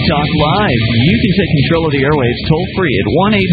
Talk Live. You can take control of the airwaves toll-free at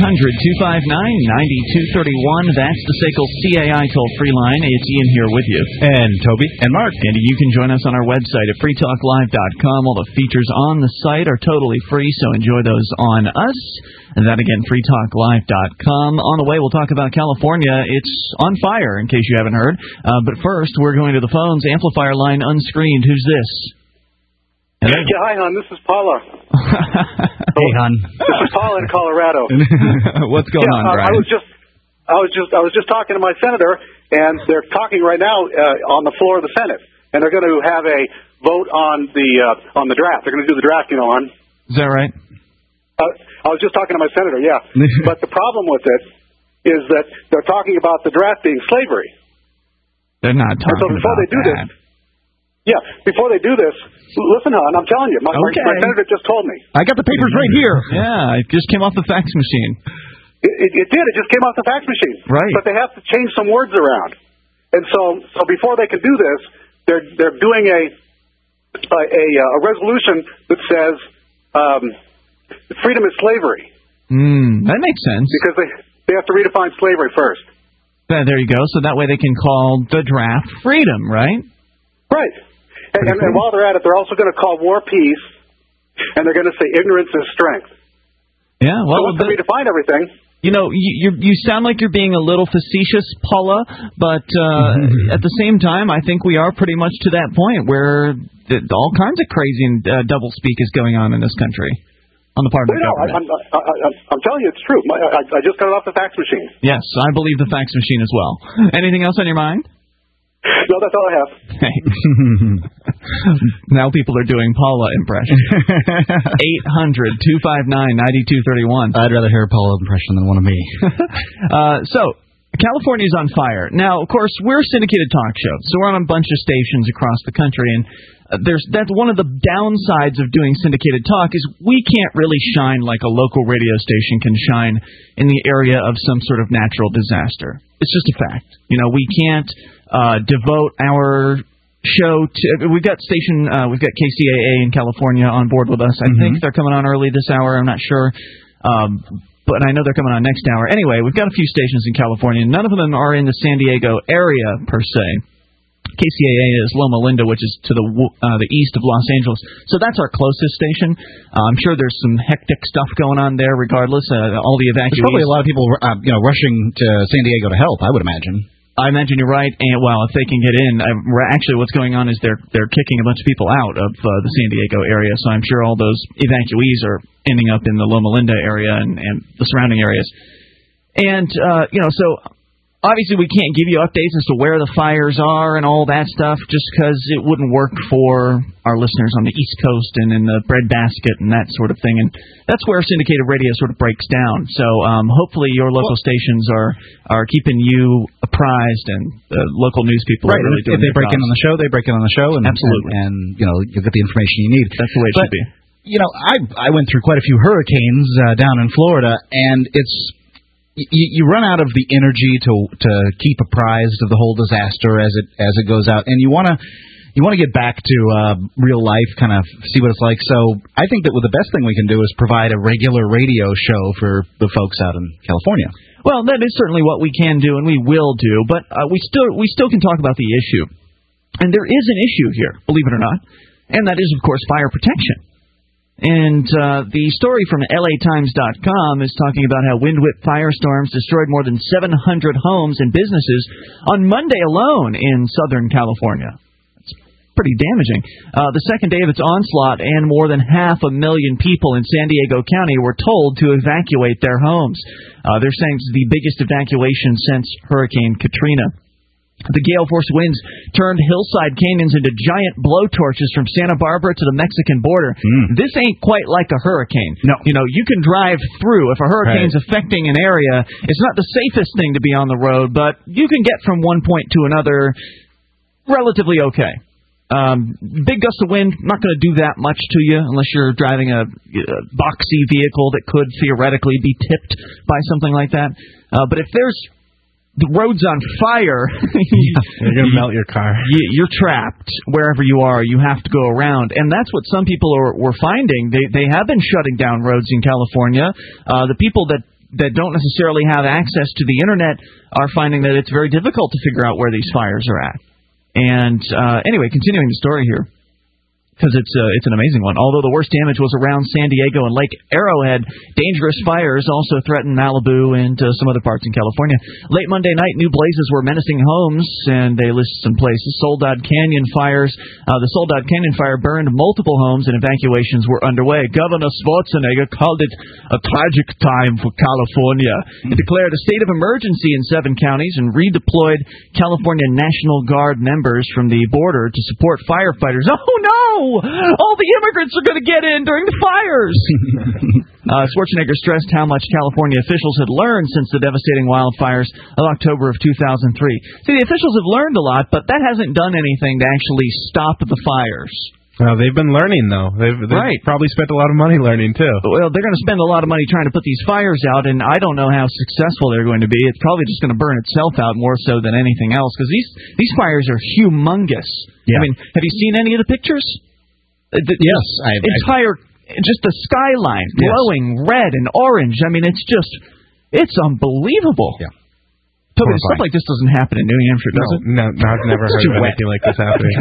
1-800-259-9231. That's the SACL CAI toll-free line. It's Ian here with you. And Toby. And Mark. And you can join us on our website at freetalklive.com. All the features on the site are totally free, so enjoy those on us. And that again, freetalklive.com. On the way, we'll talk about California. It's on fire, in case you haven't heard. But first, we're going to the phones. Amplifier line unscreened. Who's this? Hello? Yeah, hi, hon. This is Paula. Hey, hon. This is Paula in Colorado. What's going on, Brian? I was just talking to my senator, and they're talking right now on the floor of the Senate, and they're going to have a vote on the draft. They're going to do the draft, hon. Is that right? I was just talking to my senator, yeah. But the problem with it is that they're talking about the draft being slavery. They're not talking so before about they do that. Before they do this, listen, hon, I'm telling you, my senator just told me. I got the papers right here. Yeah, it just came off the fax machine. It did. It just came off the fax machine. Right. But they have to change some words around. And so before they can do this, they're doing a resolution that says freedom is slavery. That makes sense. Because they have to redefine slavery first. There you go. So that way they can call the draft freedom, right? Right. And while they're at it, they're also going to call war peace, and they're going to say ignorance is strength. Yeah, well, so once they redefine everything. You know, you sound like you're being a little facetious, Paula, but at the same time, I think we are pretty much to that point where all kinds of crazy and doublespeak is going on in this country on the part of the government. I'm telling you, it's true. I just got it off the fax machine. Yes, I believe the fax machine as well. Anything else on your mind? No, that's all I have. Now people are doing Paula impressions. 800-259-9231. I'd rather hear a Paula impression than one of me. So, California's on fire. Now, of course, we're a syndicated talk show, so we're on a bunch of stations across the country, and that's one of the downsides of doing syndicated talk is we can't really shine like a local radio station can shine in the area of some sort of natural disaster. It's just a fact. You know, we can't devote our show to. We've got KCAA in California on board with us. I think they're coming on early this hour. I'm not sure. But I know they're coming on next hour. Anyway, we've got a few stations in California. None of them are in the San Diego area, per se. KCAA is Loma Linda, which is to the east of Los Angeles. So that's our closest station. I'm sure there's some hectic stuff going on there regardless. All the evacuees. There's probably a lot of people rushing to San Diego to help, I would imagine. I imagine you're right, and well, if they can get in, actually what's going on is they're kicking a bunch of people out of the San Diego area, so I'm sure all those evacuees are ending up in the Loma Linda area and the surrounding areas. And, so obviously we can't give you updates as to where the fires are and all that stuff just because it wouldn't work for our listeners on the East Coast and in the breadbasket and that sort of thing, and that's where syndicated radio sort of breaks down. So hopefully your local stations are keeping you apprised, and the local news people are really doing their jobs. If they break in on the show, they break in on the show, and absolutely, and you'll get the information you need. That's the way it should be. You know, I went through quite a few hurricanes down in Florida, and it's you run out of the energy to keep apprised of the whole disaster as it goes out, and you want to get back to real life, kind of see what it's like. So I think that the best thing we can do is provide a regular radio show for the folks out in California. Well, that is certainly what we can do, and we will do, but we still can talk about the issue. And there is an issue here, believe it or not, and that is, of course, fire protection. And the story from LATimes.com is talking about how wind-whipped firestorms destroyed more than 700 homes and businesses on Monday alone in Southern California. That's pretty damaging. The second day of its onslaught, and more than 500,000 people in San Diego County were told to evacuate their homes. They're saying it's the biggest evacuation since Hurricane Katrina. The gale-force winds turned hillside canyons into giant blowtorches from Santa Barbara to the Mexican border. This ain't quite like a hurricane. No. You know, you can drive through. If a hurricane's affecting an area, it's not the safest thing to be on the road, but you can get from one point to another relatively okay. Big gust of wind, not going to do that much to you unless you're driving a boxy vehicle that could theoretically be tipped by something like that. But if there's the road's on fire, you're going to melt your car. You're trapped wherever you are. You have to go around. And that's what some people were finding. They have been shutting down roads in California. The people that don't necessarily have access to the Internet are finding that it's very difficult to figure out where these fires are at. And anyway, continuing the story here, because it's an amazing one. Although the worst damage was around San Diego and Lake Arrowhead, dangerous fires also threatened Malibu and some other parts in California. Late Monday night, new blazes were menacing homes, and they listed some places. Soledad Canyon fires. The Soledad Canyon fire burned multiple homes, and evacuations were underway. Governor Schwarzenegger called it a tragic time for California. He declared a state of emergency in 7 counties and redeployed California National Guard members from the border to support firefighters. Oh, no! All the immigrants are going to get in during the fires. Schwarzenegger stressed how much California officials had learned since the devastating wildfires of October of 2003. See, the officials have learned a lot, but that hasn't done anything to actually stop the fires. Well, they've been learning, though. They've probably spent a lot of money learning, too. Well, they're going to spend a lot of money trying to put these fires out, and I don't know how successful they're going to be. It's probably just going to burn itself out more so than anything else, because these fires are humongous. Yeah. I mean, have you seen any of the pictures? Yes. Just the skyline glowing red and orange. I mean, it's unbelievable. Yeah. Totally, stuff like this doesn't happen in New Hampshire, does it? No, I've never heard of anything like this happening.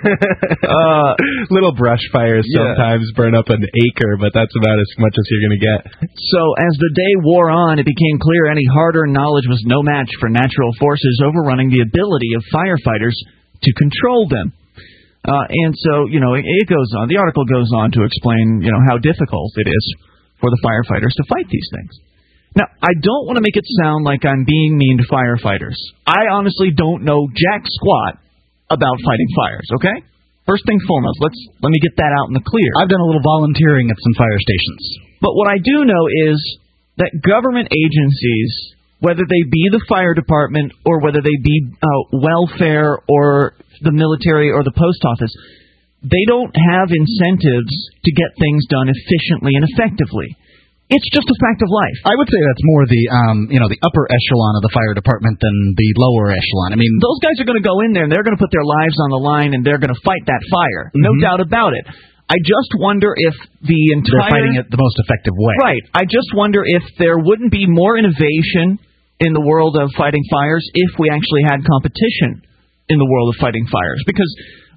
Little brush fires sometimes burn up an acre, but that's about as much as you're going to get. So as the day wore on, it became clear any hard-earned knowledge was no match for natural forces overrunning the ability of firefighters to control them. And so, it goes on. The article goes on to explain, how difficult it is for the firefighters to fight these things. Now, I don't want to make it sound like I'm being mean to firefighters. I honestly don't know jack squat about fighting fires, okay? First thing foremost, let me get that out in the clear. I've done a little volunteering at some fire stations. But what I do know is that government agencies, whether they be the fire department or whether they be welfare or the military or the post office, they don't have incentives to get things done efficiently and effectively. It's just a fact of life. I would say that's more the upper echelon of the fire department than the lower echelon. I mean, those guys are going to go in there and they're going to put their lives on the line and they're going to fight that fire. No doubt about it. I just wonder if they're fighting it the most effective way. Right. I just wonder if there wouldn't be more innovation in the world of fighting fires if we actually had competition in the world of fighting fires. Because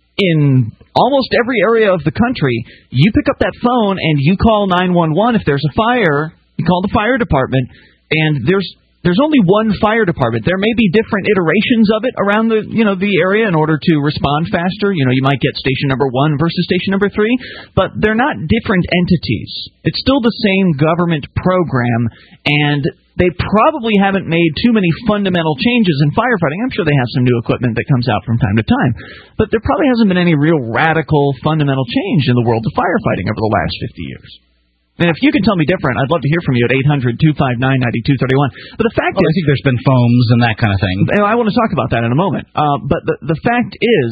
in almost every area of the country, you pick up that phone and you call 911 if there's a fire. You call the fire department, and there's only one fire department. There may be different iterations of it around the area in order to respond faster. You might get station number 1 versus station number 3, but they're not different entities. It's still the same government program, and they probably haven't made too many fundamental changes in firefighting. I'm sure they have some new equipment that comes out from time to time, but there probably hasn't been any real radical fundamental change in the world of firefighting over the last 50 years. And if you can tell me different, I'd love to hear from you at 800-259-9231. But the fact is, I think there's been foams and that kind of thing. I want to talk about that in a moment. But the fact is,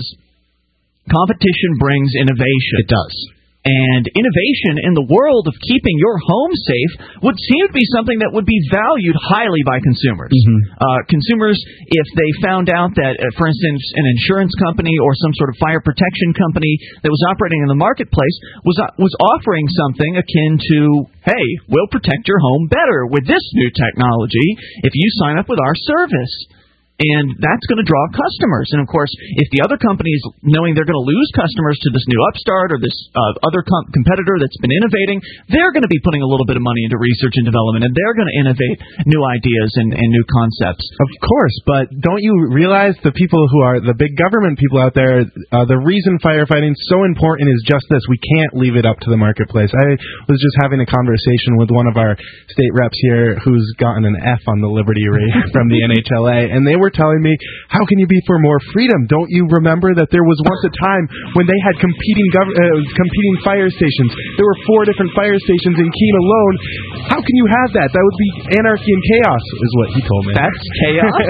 competition brings innovation. It does. And innovation in the world of keeping your home safe would seem to be something that would be valued highly by consumers. Consumers, if they found out that, for instance, an insurance company or some sort of fire protection company that was operating in the marketplace was offering something akin to, hey, we'll protect your home better with this new technology if you sign up with our service. And that's going to draw customers. And, of course, if the other companies, knowing they're going to lose customers to this new upstart or this other competitor that's been innovating, they're going to be putting a little bit of money into research and development, and they're going to innovate new ideas and new concepts. Of course, but don't you realize the people who are the big government people out there, the reason firefighting is so important is just this. We can't leave it up to the marketplace. I was just having a conversation with one of our state reps here who's gotten an F on the Liberty rate from the NHLA, and they were telling me, how can you be for more freedom? Don't you remember that there was once a time when they had competing fire stations? There were 4 different fire stations in Keene alone. How can you have that? That would be anarchy and chaos, is what he told me. That's chaos?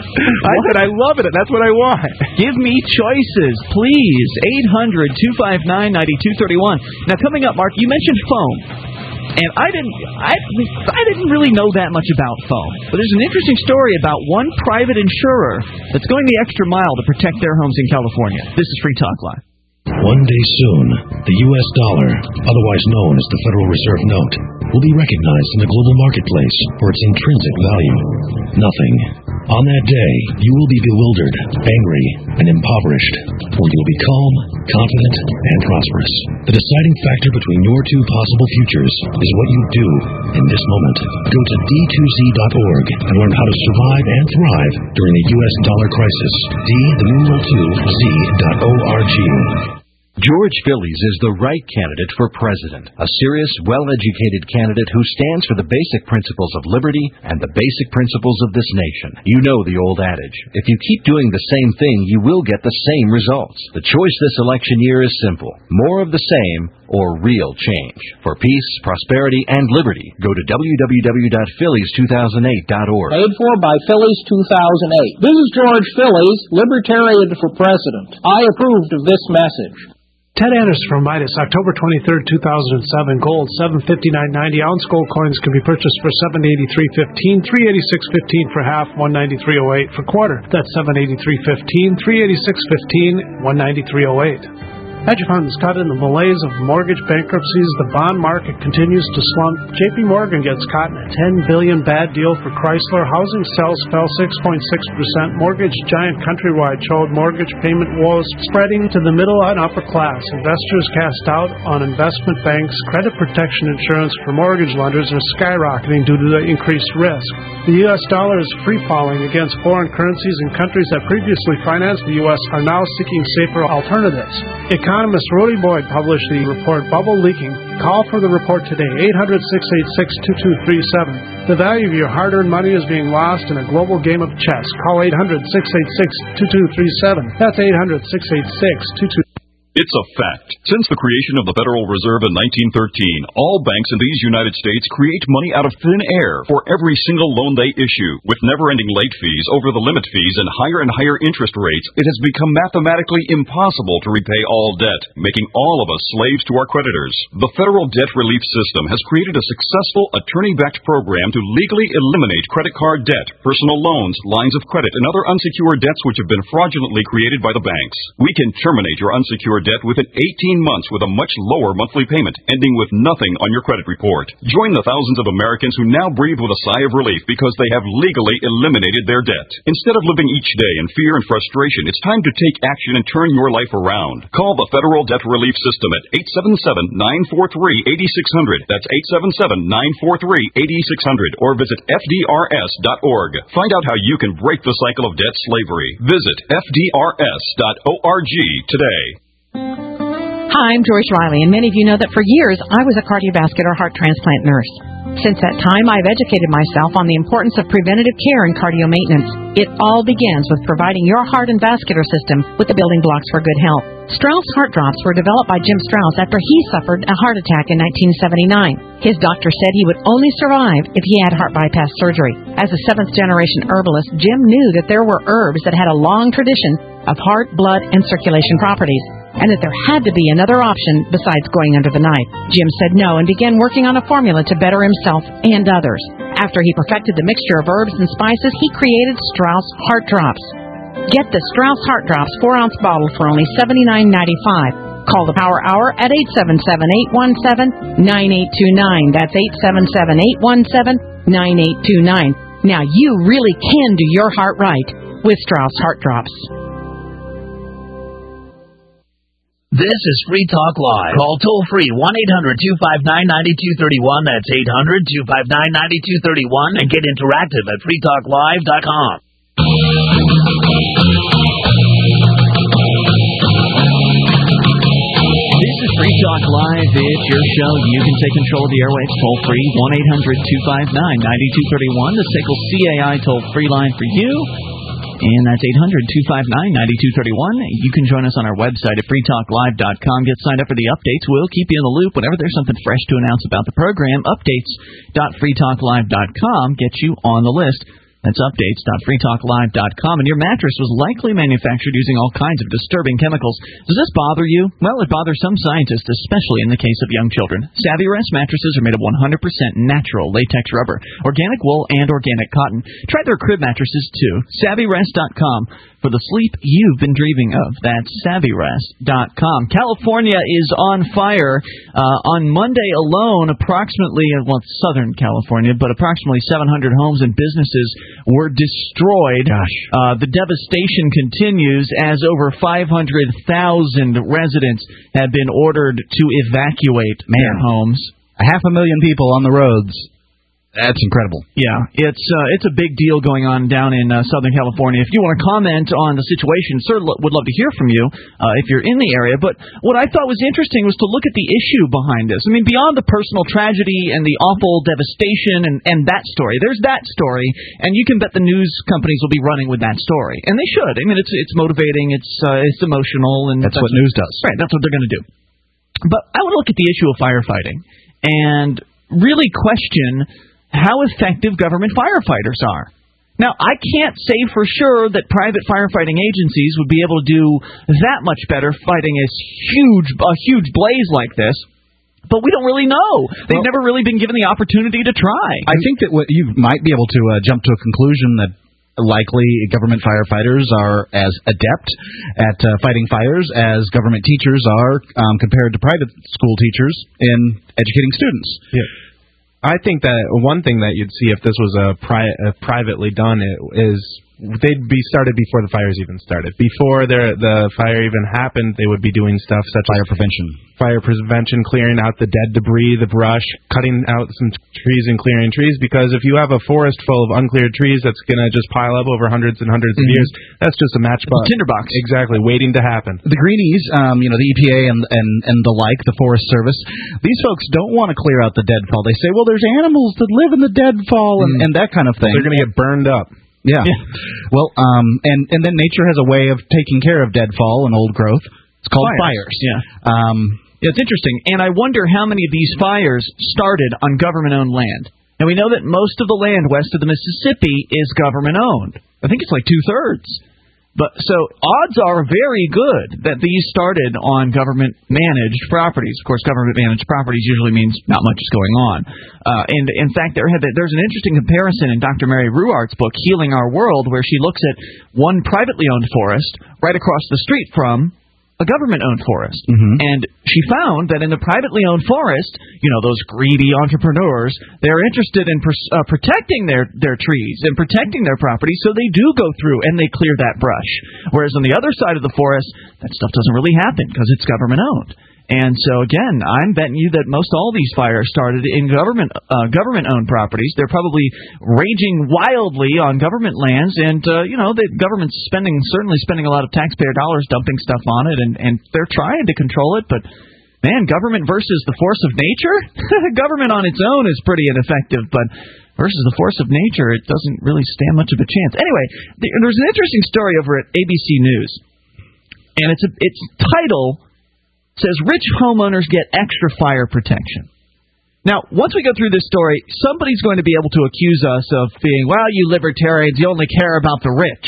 I said, I love it. That's what I want. Give me choices, please. 800-259-9231. Now, coming up, Mark, you mentioned foam. And I didn't really know that much about foam. But there's an interesting story about one private insurer that's going the extra mile to protect their homes in California. This is Free Talk Live. One day soon, the U.S. dollar, otherwise known as the Federal Reserve Note, will be recognized in the global marketplace for its intrinsic value. Nothing. On that day, you will be bewildered, angry, and impoverished, or you will be calm, confident, and prosperous. The deciding factor between your two possible futures is what you do in this moment. Go to d2z.org and learn how to survive and thrive during the U.S. dollar crisis. D2z.org. George Phillies is the right candidate for president. A serious, well-educated candidate who stands for the basic principles of liberty and the basic principles of this nation. You know the old adage, if you keep doing the same thing, you will get the same results. The choice this election year is simple. More of the same or real change. For peace, prosperity, and liberty, go to www.phillies2008.org. Paid for by Phillies 2008. This is George Phillies, Libertarian for President. I approved of this message. Ted Anderson from Midas, October 23rd, 2007. Gold, $759.90. Ounce gold coins can be purchased for $783.15, $386.15 for half, $193.08 for quarter. That's $783.15, $386.15, $193.08. Hedge funds caught in the malaise of mortgage bankruptcies. The bond market continues to slump. J.P. Morgan gets caught in a $10 billion bad deal for Chrysler. Housing sales fell 6.6%. Mortgage giant Countrywide showed mortgage payment woes spreading to the middle and upper class. Investors cast doubt on investment banks. Credit protection insurance for mortgage lenders are skyrocketing due to the increased risk. The U.S. dollar is free-falling against foreign currencies, and countries that previously financed the U.S. are now seeking safer alternatives. Economist Rudy Boyd published the report Bubble Leaking. Call for the report today, 800-686-2237. The value of your hard-earned money is being lost in a global game of chess. Call 800-686-2237. That's 800-686-2237. It's a fact. Since the creation of the Federal Reserve in 1913, all banks in these United States create money out of thin air for every single loan they issue. With never-ending late fees, over-the-limit fees, and higher interest rates, it has become mathematically impossible to repay all debt, making all of us slaves to our creditors. The Federal Debt Relief System has created a successful attorney-backed program to legally eliminate credit card debt, personal loans, lines of credit, and other unsecured debts which have been fraudulently created by the banks. We can terminate your unsecured debt within 18 months with a much lower monthly payment, ending with nothing on your credit report. Join the thousands of Americans who now breathe with a sigh of relief because they have legally eliminated their debt. Instead of living each day in fear and frustration, it's time to take action and turn your life around. Call the Federal Debt Relief System at 877-943-8600. That's 877-943-8600. Or visit FDRS.org. Find out how you can break the cycle of debt slavery. Visit FDRS.org today. Hi, I'm Joyce Riley, and many of you know that for years I was a cardiovascular heart transplant nurse. Since that time, I've educated myself on the importance of preventative care and cardio maintenance. It all begins with providing your heart and vascular system with the building blocks for good health. Strauss Heart Drops were developed by Jim Strauss after he suffered a heart attack in 1979. His doctor said he would only survive if he had heart bypass surgery. As a seventh-generation herbalist, Jim knew that there were herbs that had a long tradition of heart, blood, and circulation properties, and that there had to be another option besides going under the knife. Jim said no and began working on a formula to better himself and others. After he perfected the mixture of herbs and spices, he created Strauss Heart Drops. Get the Strauss Heart Drops 4-ounce bottle for only $79.95. Call the Power Hour at 877-817-9829. That's 877-817-9829. Now you really can do your heart right with Strauss Heart Drops. This is Free Talk Live. Call toll-free 1-800-259-9231. That's 800-259-9231. And get interactive at freetalklive.com. This is Free Talk Live. It's your show. You can take control of the airwaves toll-free. 1-800-259-9231. The SACL CAI toll-free line for you. And that's 800-259-9231. You can join us on our website at freetalklive.com. Get signed up for the updates. We'll keep you in the loop whenever there's something fresh to announce about the program. Updates.freetalklive.com get you on the list That's updates.freetalklive.com. And your mattress was likely manufactured using all kinds of disturbing chemicals. Does this bother you? Well, it bothers some scientists, especially in the case of young children. SavvyRest mattresses are made of 100% natural latex rubber, organic wool, and organic cotton. Try their crib mattresses, too. SavvyRest.com for the sleep you've been dreaming of. That's SavvyRest.com. California is on fire. On Monday alone, approximately, Southern California, but approximately 700 homes and businesses were destroyed. The devastation continues as over 500,000 residents have been ordered to evacuate their homes. 500,000 people on the roads. That's incredible. Yeah, it's a big deal going on down in Southern California. If you want to comment on the situation, sir, would love to hear from you if you're in the area. But what I thought was interesting was to look at the issue behind this. I mean, beyond the personal tragedy and the awful devastation and that story, there's that story, and you can bet the news companies will be running with that story, and they should. I mean, it's motivating, it's emotional, and that's what news does. Right, that's what they're going to do. But I want to look at the issue of firefighting and really question how effective government firefighters are. Now, I can't say for sure that private firefighting agencies would be able to do that much better fighting a huge blaze like this, but we don't really know. They've never really been given the opportunity to try. I think that you might be able to jump to a conclusion that likely government firefighters are as adept at fighting fires as government teachers are compared to private school teachers in educating students. Yeah. I think that one thing that you'd see if this was privately done is they'd be started before the fires even started. Before the fire even happened, they would be doing stuff such as fire prevention, clearing out the dead debris, the brush, cutting out some trees and clearing trees. Because if you have a forest full of uncleared trees that's going to just pile up over hundreds and hundreds of years, that's just a matchbox. Tinderbox. Exactly, waiting to happen. The greenies, the EPA and the like, the Forest Service, these folks don't want to clear out the deadfall. They say, well, there's animals that live in the deadfall and that kind of thing. They're going to get burned up. Yeah. Well, and then nature has a way of taking care of deadfall and old growth. It's called fires. Yeah. It's interesting, and I wonder how many of these fires started on government-owned land. Now, we know that most of the land west of the Mississippi is government-owned. I think it's like 2/3. But so odds are very good that these started on government-managed properties. Of course, government-managed properties usually means not much is going on. And in fact, there's an interesting comparison in Dr. Mary Ruart's book, Healing Our World, where she looks at one privately owned forest right across the street from a government-owned forest. And she found that in the privately owned forest, those greedy entrepreneurs, they're interested in protecting their trees and protecting their property, so they do go through and they clear that brush. Whereas on the other side of the forest, that stuff doesn't really happen because it's government-owned. And so, again, I'm betting you that most all these fires started in government-owned properties. They're probably raging wildly on government lands, and, the government's certainly spending a lot of taxpayer dollars dumping stuff on it, and they're trying to control it, but, man, government versus the force of nature? Government on its own is pretty ineffective, but versus the force of nature, it doesn't really stand much of a chance. Anyway, there's an interesting story over at ABC News, and its title says, Rich Homeowners Get Extra Fire Protection. Now, once we go through this story, somebody's going to be able to accuse us of being, well, you libertarians, you only care about the rich.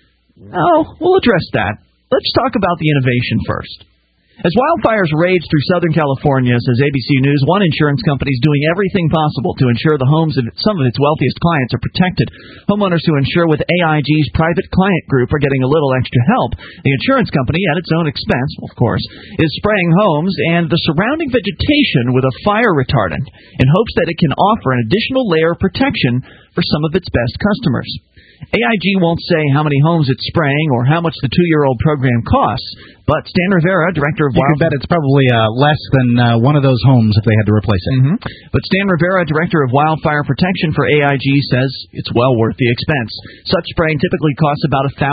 Oh, we'll address that. Let's talk about the innovation first. As wildfires rage through Southern California, says ABC News, one insurance company is doing everything possible to ensure the homes of some of its wealthiest clients are protected. Homeowners who insure with AIG's private client group are getting a little extra help. The insurance company, at its own expense, of course, is spraying homes and the surrounding vegetation with a fire retardant in hopes that it can offer an additional layer of protection for some of its best customers. AIG won't say how many homes it's spraying or how much the 2-year-old program costs, but Stan Rivera, director of wildfire... You can bet it's probably less than one of those homes if they had to replace it. But Stan Rivera, director of wildfire protection for AIG, says it's well worth the expense. Such spraying typically costs about $1,000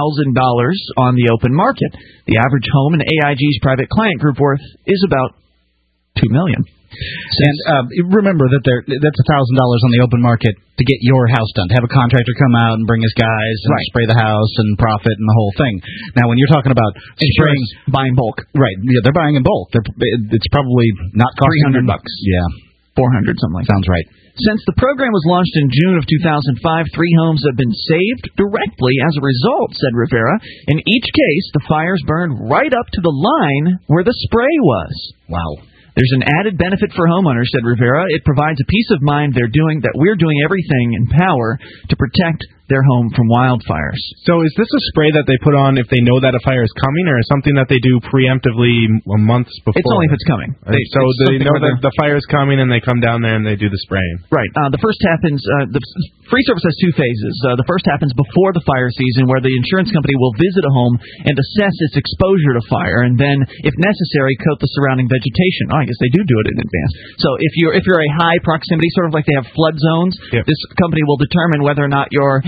on the open market. The average home in AIG's private client group worth is about $2 million. And remember that that's $1,000 on the open market to get your house done, to have a contractor come out and bring his guys and spray the house and profit and the whole thing. Now, when you're talking about spraying, buying bulk, right? Yeah, they're buying in bulk. It's probably not costing $300. Yeah. 400, something like that. Sounds right. Since the program was launched in June of 2005, 3 homes have been saved directly as a result, said Rivera. In each case, the fires burned right up to the line where the spray was. Wow. There's an added benefit for homeowners, said Rivera. It provides a peace of mind that we're doing everything in power to protect their home from wildfires. So is this a spray that they put on if they know that a fire is coming, or something that they do preemptively months before? It's only if it's coming. So they know that the fire is coming and they come down there and they do the spraying. Right. The first happens, the free service has 2 phases. The first happens before the fire season, where the insurance company will visit a home and assess its exposure to fire, and then, if necessary, coat the surrounding vegetation. Oh, I guess they do it in advance. So if you're a high proximity, sort of like they have flood zones, this company will determine whether or not your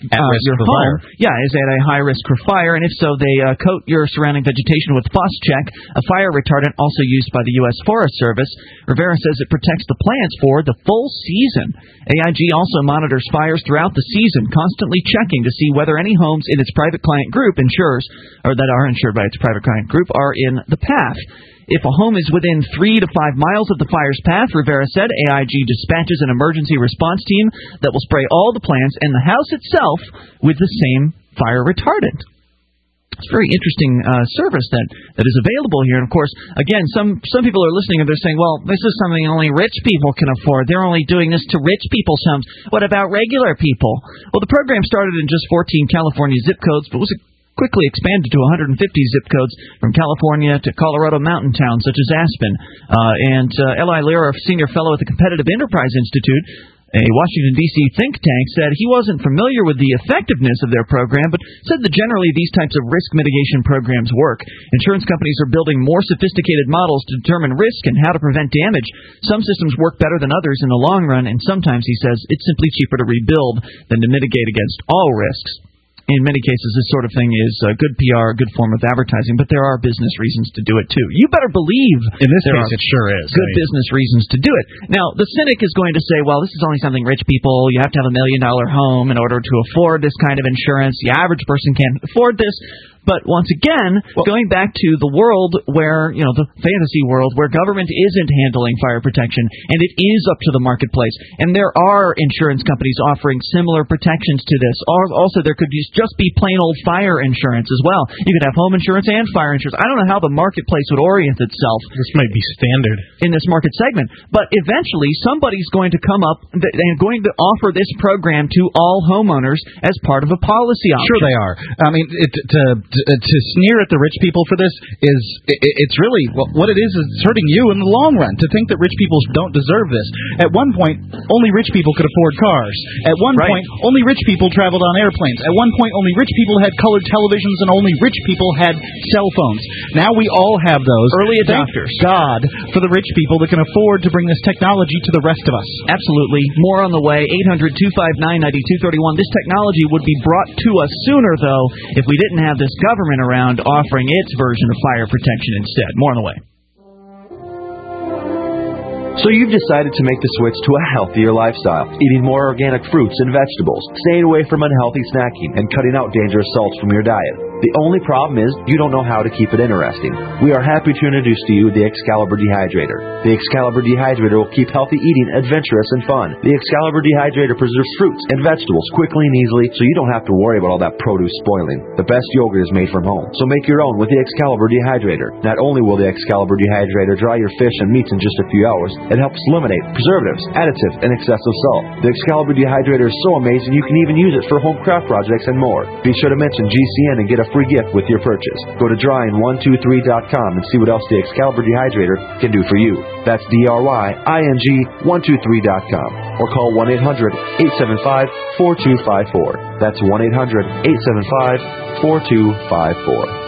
home, is at a high risk for fire, and if so, they coat your surrounding vegetation with PhosCheck, a fire retardant also used by the U.S. Forest Service. Rivera says it protects the plants for the full season. AIG also monitors fires throughout the season, constantly checking to see whether any homes in its private client group that are insured by its private client group are in the path. If a home is within 3 to 5 miles of the fire's path, Rivera said, AIG dispatches an emergency response team that will spray all the plants and the house itself with the same fire retardant. It's a very interesting service that is available here. And, of course, again, some people are listening and they're saying, well, this is something only rich people can afford. They're only doing this to rich people's homes. What about regular people? Well, the program started in just 14 California zip codes, but was quickly expanded to 150 zip codes from California to Colorado mountain towns such as Aspen. And Eli Lira, senior fellow at the Competitive Enterprise Institute, a Washington, D.C. think tank, said he wasn't familiar with the effectiveness of their program, but said that generally these types of risk mitigation programs work. Insurance companies are building more sophisticated models to determine risk and how to prevent damage. Some systems work better than others in the long run, and sometimes, he says, it's simply cheaper to rebuild than to mitigate against all risks. In many cases, this sort of thing is good PR, a good form of advertising, but there are business reasons to do it, too. You better believe in this case it sure is. Good business reasons to do it. Now, the cynic is going to say, well, this is only something rich people, you have to have $1 million home in order to afford this kind of insurance. The average person can't afford this. But once again, going back to the world where, the fantasy world, where government isn't handling fire protection, and it is up to the marketplace, and there are insurance companies offering similar protections to this. Also, there could just be plain old fire insurance as well. You could have home insurance and fire insurance. I don't know how the marketplace would orient itself. This might be standard in this market segment. But eventually, somebody's going to come up and going to offer this program to all homeowners as part of a policy option. Sure they are. I mean, to sneer at the rich people for this it's really what it is it's hurting you in the long run. To think that rich people don't deserve this. At one point, only rich people could afford cars. At one point, only rich people traveled on airplanes. At one point, only rich people had colored televisions and only rich people had cell phones. Now we all have those. Early adopters. Thank God for the rich people that can afford to bring this technology to the rest of us. Absolutely. More on the way. 800-259-9231. This technology would be brought to us sooner, though, if we didn't have this government around offering its version of fire protection instead. More on the way. So you've decided to make the switch to a healthier lifestyle, eating more organic fruits and vegetables, staying away from unhealthy snacking, and cutting out dangerous salts from your diet. The only problem is you don't know how to keep it interesting. We are happy to introduce to you the Excalibur Dehydrator. The Excalibur Dehydrator will keep healthy eating adventurous and fun. The Excalibur Dehydrator preserves fruits and vegetables quickly and easily, so you don't have to worry about all that produce spoiling. The best yogurt is made from home, so make your own with the Excalibur Dehydrator. Not only will the Excalibur Dehydrator dry your fish and meats in just a few hours, it helps eliminate preservatives, additives, and excessive salt. The Excalibur Dehydrator is so amazing you can even use it for home craft projects and more. Be sure to mention GCN and get a free gift with your purchase. Go to drying123.com and see what else the Excalibur Dehydrator can do for you. That's DRYING123.com or call 1-800-875-4254. That's 1-800-875-4254.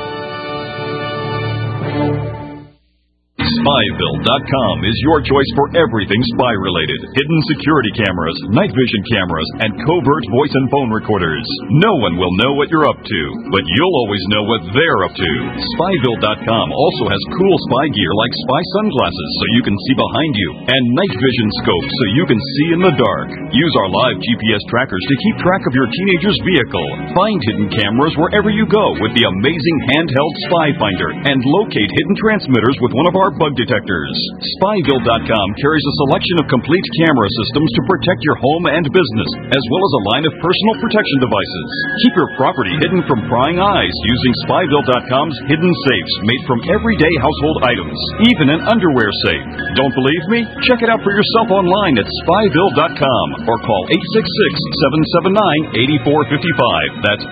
Spyville.com is your choice for everything spy-related. Hidden security cameras, night vision cameras, and covert voice and phone recorders. No one will know what you're up to, but you'll always know what they're up to. Spyville.com also has cool spy gear like spy sunglasses so you can see behind you, and night vision scopes so you can see in the dark. Use our live GPS trackers to keep track of your teenager's vehicle. Find hidden cameras wherever you go with the amazing handheld Spy Finder, and locate hidden transmitters with one of our bug smoke detectors. Spyville.com carries a selection of complete camera systems to protect your home and business, as well as a line of personal protection devices. Keep your property hidden from prying eyes using Spyville.com's hidden safes made from everyday household items, even an underwear safe. Don't believe me? Check it out for yourself online at Spyville.com or call 866-779-8455. That's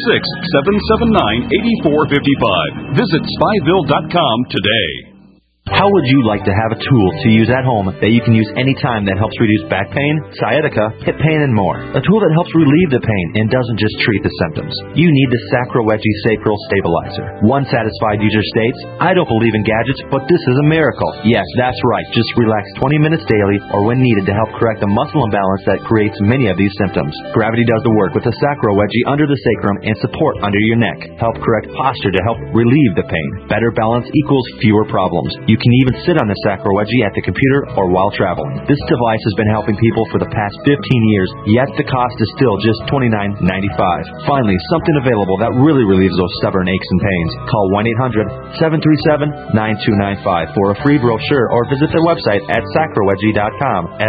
866-779-8455. Visit Spyville.com today. How would you like to have a tool to use at home that you can use anytime that helps reduce back pain, sciatica, hip pain, and more? A tool that helps relieve the pain and doesn't just treat the symptoms. You need the Sacroweggii Sacral Stabilizer. One satisfied user states, I don't believe in gadgets, but this is a miracle. Yes, that's right. Just relax 20 minutes daily or when needed to help correct the muscle imbalance that creates many of these symptoms. Gravity does the work with the Sacroweggii under the sacrum and support under your neck. Help correct posture to help relieve the pain. Better balance equals fewer problems. You can even sit on the Sacroweggii at the computer or while traveling. This device has been helping people for the past 15 years, yet the cost is still just $29.95. Finally, something available that really relieves those stubborn aches and pains. Call 1-800-737-9295 for a free brochure or visit their website at sacroweggii.com.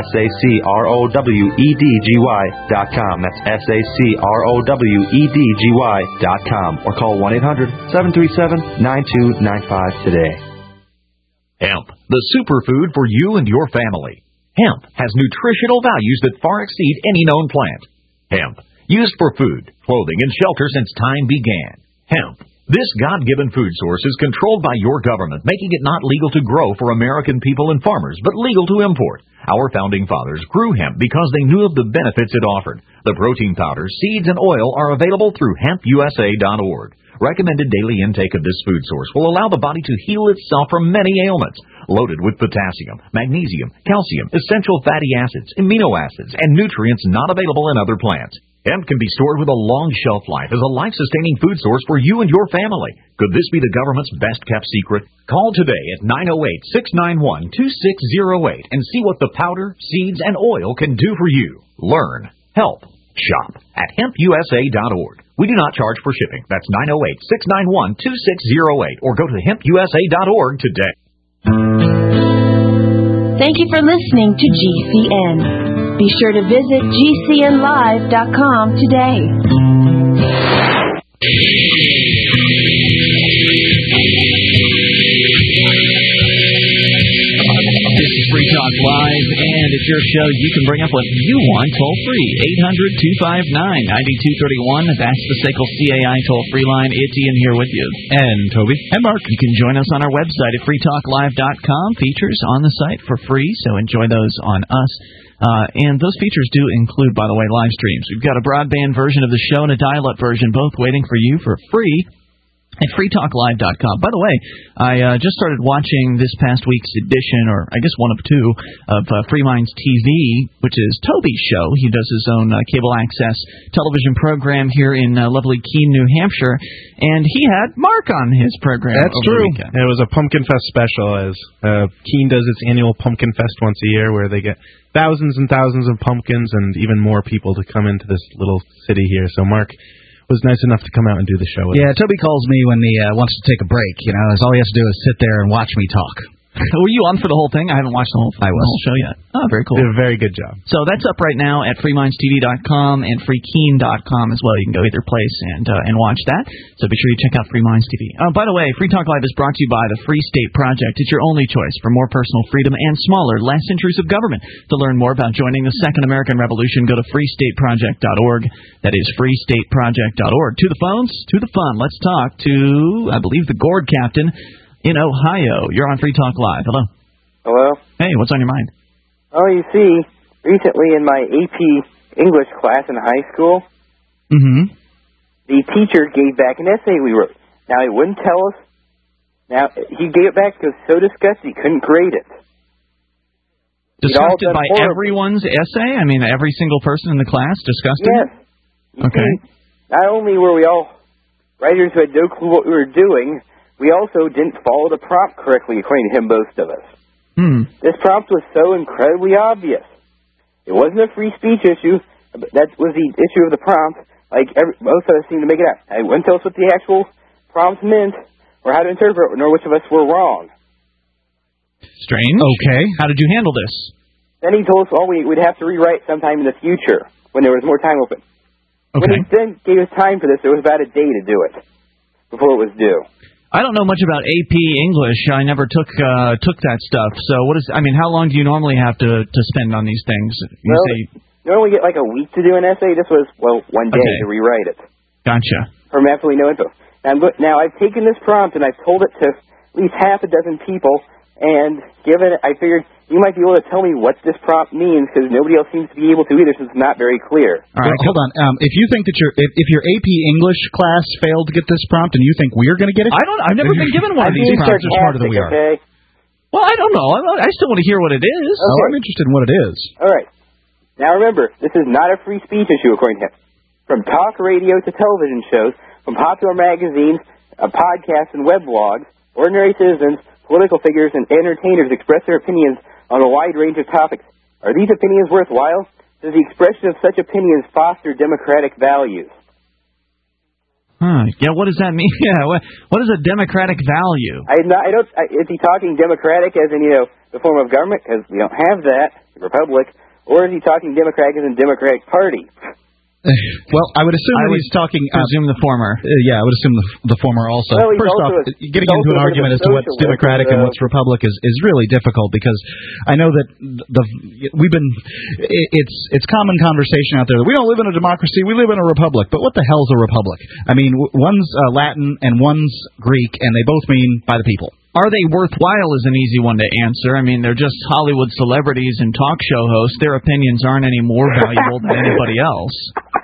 SACROWEDGY.com. That's SACROWEDGY.com. Or call 1-800-737-9295 today. Hemp, the superfood for you and your family. Hemp has nutritional values that far exceed any known plant. Hemp, used for food, clothing, and shelter since time began. Hemp, this God-given food source is controlled by your government, making it not legal to grow for American people and farmers, but legal to import. Our founding fathers grew hemp because they knew of the benefits it offered. The protein powder, seeds, and oil are available through hempusa.org. Recommended daily intake of this food source will allow the body to heal itself from many ailments. Loaded with potassium, magnesium, calcium, essential fatty acids, amino acids, and nutrients not available in other plants. Hemp can be stored with a long shelf life as a life-sustaining food source for you and your family. Could this be the government's best-kept secret? Call today at 908-691-2608 and see what the powder, seeds, and oil can do for you. Learn, help, shop at hempusa.org. We do not charge for shipping. That's 908-691-2608 or go to hempusa.org today. Thank you for listening to GCN. Be sure to visit GCNlive.com today. This is Free Talk Live, and it's your show. You can bring up what you want toll-free. 800-259-9231. That's the SACL CAI toll-free line. It's Ian here with you. And Toby. And Mark. You can join us on our website at freetalklive.com. Features on the site for free, so enjoy those on us. And those features do include, by the way, live streams. We've got a broadband version of the show and a dial-up version, both waiting for you for free at freetalklive.com. By the way, I just started watching this past week's edition, or I guess one of two, of Free Minds TV, which is Toby's show. He does his own cable access television program here in lovely Keene, New Hampshire, and he had Mark on his program. That's true. It was a Pumpkin Fest special, as Keene does its annual Pumpkin Fest once a year, where they get thousands and thousands of pumpkins and even more people to come into this little city here. So Mark was nice enough to come out and do the show with us. Toby calls me when he wants to take a break. You know, all he has to do is sit there and watch me talk. Were you on for the whole thing? I haven't watched the whole show yet. Oh, very cool. Did a very good job. So that's up right now at freemindstv.com and freekeene.com as well. You can go either place and watch that. So be sure you check out Free Minds TV. By the way, Free Talk Live is brought to you by the Free State Project. It's your only choice for more personal freedom and smaller, less intrusive government. To learn more about joining the Second American Revolution, go to freestateproject.org. That is freestateproject.org. To the phones, to the fun. Let's talk to, I believe, the Gourd Captain in Ohio. You're on Free Talk Live. Hello. Hello. Hey, what's on your mind? Oh, you see, recently in my AP English class in high school, the teacher gave back an essay we wrote. Now, he wouldn't tell us. Now, he gave it back because he was so disgusted he couldn't grade it. Disgusted by everyone's essay? I mean, every single person in the class disgusted? Yes. Okay. Not only were we all writers who had no clue what we were doing, we also didn't follow the prompt correctly, according to him, most of us. This prompt was so incredibly obvious. It wasn't a free speech issue. That was the issue of the prompt. Most of us seemed to make it out. It wouldn't tell us what the actual prompt meant or how to interpret it, nor which of us were wrong. Strange. Okay. How did you handle this? Then he told us all we'd have to rewrite sometime in the future when there was more time open. Okay. When he then gave us time for this, it was about a day to do it before it was due. I don't know much about AP English. I never took that stuff. So how long do you normally have to spend on these things? You normally get like a week to do an essay. This was, 1 day to rewrite it. Gotcha. From absolutely no info. Now I've taken this prompt and I've told it to at least half a dozen people, and I figured you might be able to tell me what this prompt means, because nobody else seems to be able to either, since it's not very clear. All right, hold on. If you think that if your AP English class failed to get this prompt, and you think we're going to get it, I've never been given one of these prompts. Smarter than we are. Okay? Well, I don't know. I still want to hear what it is. Okay. I'm interested in what it is. All right. Now remember, this is not a free speech issue, according to him. From talk radio to television shows, from popular magazines, podcasts, and web blogs, ordinary citizens, political figures, and entertainers express their opinions on a wide range of topics. Are these opinions worthwhile? Does the expression of such opinions foster democratic values? Yeah, what does that mean? Yeah, what is a democratic value? Is he talking democratic as in, the form of government? Because we don't have that, the republic. Or is he talking democratic as in Democratic Party? Well, I would assume he's talking... presume the former. I would assume the former also. Well, First off, getting into an argument as to what's democratic and what's republic is really difficult, because I know that it's common conversation out there that we don't live in a democracy, we live in a republic. But what the hell's a republic? I mean, one's Latin and one's Greek, and they both mean by the people. Are they worthwhile is an easy one to answer. I mean, they're just Hollywood celebrities and talk show hosts. Their opinions aren't any more valuable than anybody else.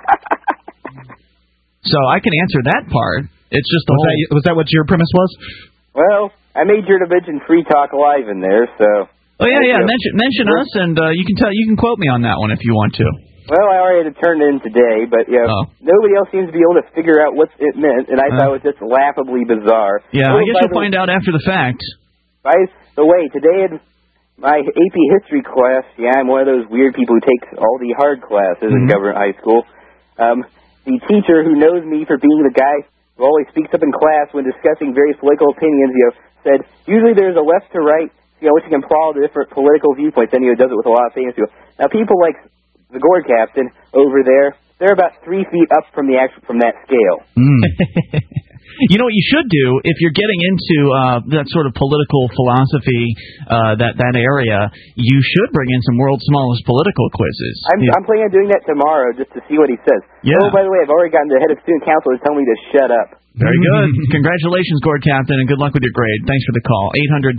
So I can answer that part. It's just was that what your premise was? Well, I made sure to mention Free Talk Live in there, so... Oh, yeah. Mention us, and you can quote me on that one if you want to. Well, I already had to turn it in today, but nobody else seems to be able to figure out what it meant, and I thought it was just laughably bizarre. Yeah, I guess you'll find out after the fact. By the way, today in my AP History class, I'm one of those weird people who takes all the hard classes in government high school. The teacher, who knows me for being the guy who always speaks up in class when discussing various political opinions, said, usually there's a left to right, which can follow the different political viewpoints, and does it with a lot of famous people. Now, people like the Gord Captain over there, they're about 3 feet up from that scale. You know what you should do if you're getting into that sort of political philosophy, that area? You should bring in some world's smallest political quizzes. I'm planning on doing that tomorrow just to see what he says. Yeah. Oh, by the way, I've already gotten the head of student council to tell me to shut up. Very good. Congratulations, Gord Captain, and good luck with your grade. Thanks for the call.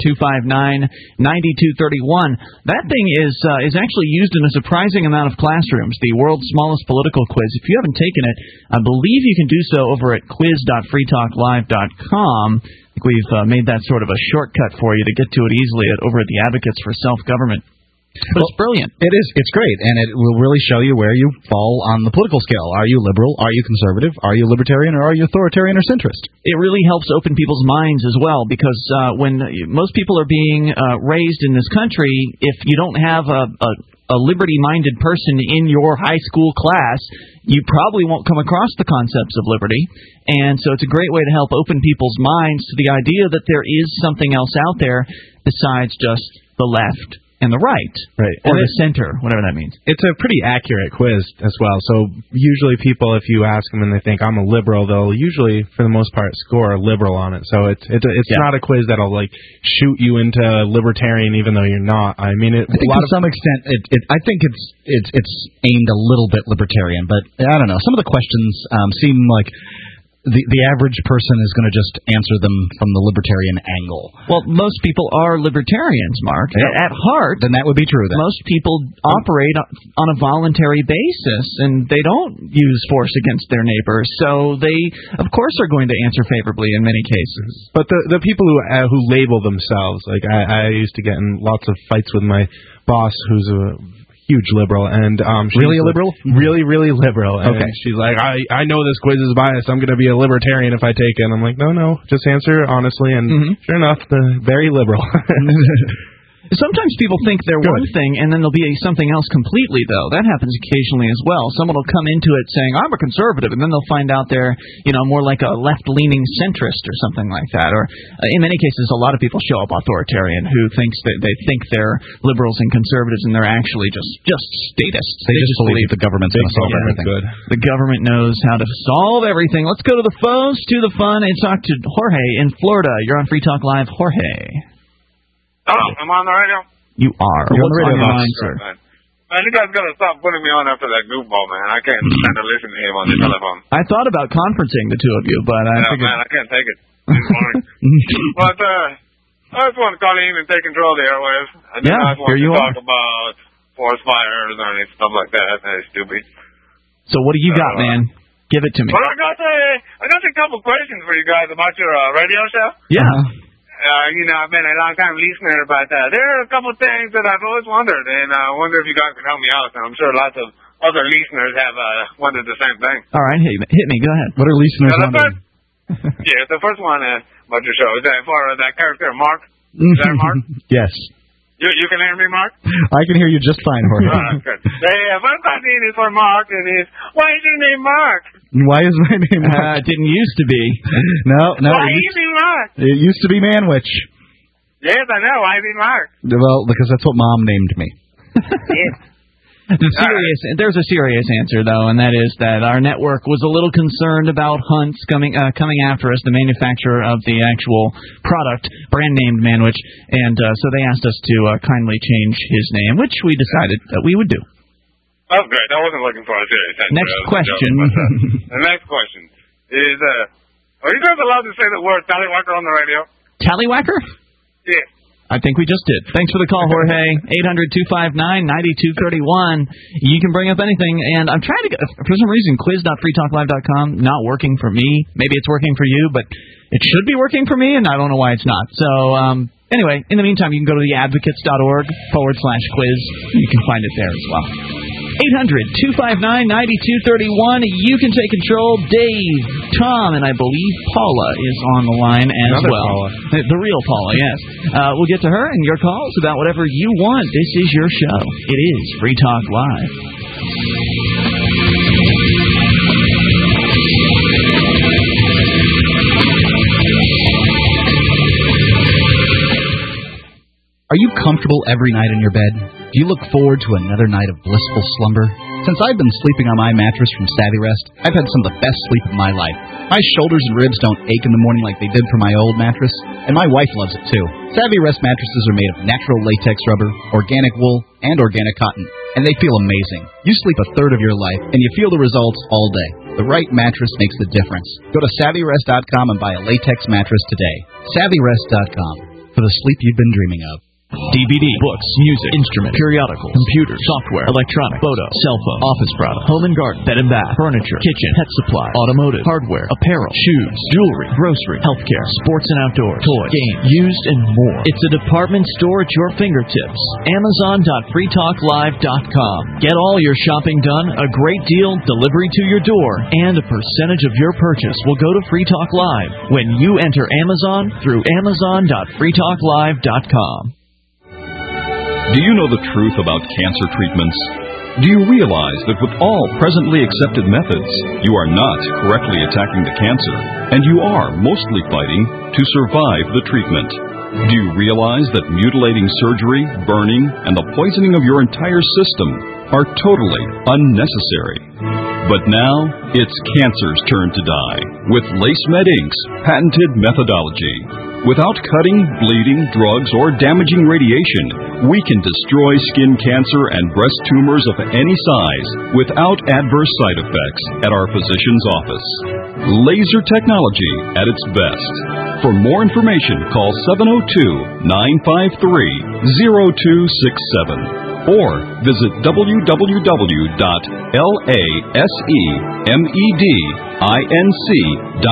800-259-9231. That thing is actually used in a surprising amount of classrooms, the world's smallest political quiz. If you haven't taken it, I believe you can do so over at quiz.freetalklive.com. I think we've made that sort of a shortcut for you to get to it easily over at the Advocates for Self-Government. But it's brilliant. It is. It's great, and it will really show you where you fall on the political scale. Are you liberal? Are you conservative? Are you libertarian? Or are you authoritarian or centrist? It really helps open people's minds as well, because when most people are being raised in this country, if you don't have a liberty-minded person in your high school class, you probably won't come across the concepts of liberty. And so it's a great way to help open people's minds to the idea that there is something else out there besides just the left and the right, or the center, whatever that means. It's a pretty accurate quiz as well. So usually people, if you ask them and they think I'm a liberal, they'll usually, for the most part, score liberal on it. So it's not a quiz that'll shoot you into libertarian even though you're not. I mean, to some extent, I think it's aimed a little bit libertarian, but I don't know. Some of the questions seem like the average person is going to just answer them from the libertarian angle. Well, most people are libertarians, Mark. Yeah. At heart, then that would be true. Then. Most people operate on a voluntary basis, and they don't use force against their neighbors. So they, of course, are going to answer favorably in many cases. But the people who label themselves, I used to get in lots of fights with my boss, who's a huge liberal, and she's really a liberal? Really, really liberal. And okay. She's like, I know this quiz is biased. I'm going to be a libertarian if I take it. And I'm like, no, just answer honestly. And sure enough, very liberal. Sometimes people think they're one thing, and then they'll be something else completely, though. That happens occasionally as well. Someone will come into it saying, I'm a conservative, and then they'll find out they're, more like a left-leaning centrist or something like that. Or, in many cases, a lot of people show up authoritarian who thinks that they think they're liberals and conservatives, and they're actually just statists. They just believe the government's going to solve everything. Good. The government knows how to solve everything. Let's go to the phones, to the fun, and talk to Jorge in Florida. You're on Free Talk Live. Jorge. Hello, am I on the radio? You are. You're What's on your mind, sir? Man, you guys gotta stop putting me on after that goofball, man. I can't stand to listen to him on the telephone. I thought about conferencing the two of you, but I figured... man, I can't take it. But I just want to call in and take control of the airwaves. I just want to talk about forest fires and stuff like that. That's stupid. So what do you got, man? Give it to me. Well, I got a couple questions for you guys about your radio show. Yeah. I've been a long-time listener, but there are a couple things that I've always wondered, and I wonder if you guys can help me out. And I'm sure lots of other listeners have wondered the same thing. All right, hit me. Go ahead. What are listeners wondering? The first one about your show is that for that character, Mark. Is that Mark? Yes. You can hear me, Mark? I can hear you just fine, Jorge. Good. The first question is for Mark, and is, why is your name Mark? Why is my name Mark? It didn't used to be. No. Why is he Mark? It used to be Manwich. Yes, I know. Why is he Mark? Well, because that's what Mom named me. Yes. There's a serious answer, though, and that is that our network was a little concerned about Hunt's coming after us, the manufacturer of the actual product, brand named Manwich, and so they asked us to kindly change his name, which we decided that we would do. Oh, great. I wasn't looking for a serious answer. Next question. The next question is, are you guys allowed to say the word tallywhacker on the radio? Tallywhacker? Yes. I think we just did. Thanks for the call, Jorge. 800-259-9231. You can bring up anything, and I'm trying to get, for some reason, quiz.freetalklive.com not working for me. Maybe it's working for you, but it should be working for me, and I don't know why it's not. So, anyway, in the meantime, you can go to theadvocates.org/quiz. You can find it there as well. 800-259-9231. You can take control. Dave, Tom, and I believe Paula is on the line as Another well. Paula. The real Paula, yes. We'll get to her and your calls about whatever you want. This is your show. It is Free Talk Live. Are you comfortable every night in your bed? Do you look forward to another night of blissful slumber? Since I've been sleeping on my mattress from Savvy Rest, I've had some of the best sleep of my life. My shoulders and ribs don't ache in the morning like they did for my old mattress, and my wife loves it too. Savvy Rest mattresses are made of natural latex rubber, organic wool, and organic cotton, and they feel amazing. You sleep a third of your life, and you feel the results all day. The right mattress makes the difference. Go to SavvyRest.com and buy a latex mattress today. SavvyRest.com, for the sleep you've been dreaming of. DVD, books, music, instruments, periodicals, computers, software, electronics, photo, cell phone, office products, home and garden, bed and bath, furniture, kitchen, pet supply, automotive, hardware, apparel, shoes, jewelry, grocery, healthcare, sports and outdoors, toys, games, used, and more. It's a department store at your fingertips. Amazon.freetalklive.com. Get all your shopping done, a great deal, delivery to your door, and a percentage of your purchase will go to Free Talk Live when you enter Amazon through Amazon.freetalklive.com. Do you know the truth about cancer treatments? Do you realize that with all presently accepted methods, you are not correctly attacking the cancer, and you are mostly fighting to survive the treatment? Do you realize that mutilating surgery, burning, and the poisoning of your entire system are totally unnecessary? But now, it's cancer's turn to die with LaceMed Inc.'s patented methodology. Without cutting, bleeding, drugs, or damaging radiation, we can destroy skin cancer and breast tumors of any size without adverse side effects at our physician's office. Laser technology at its best. For more information, call 702-953-0267 or visit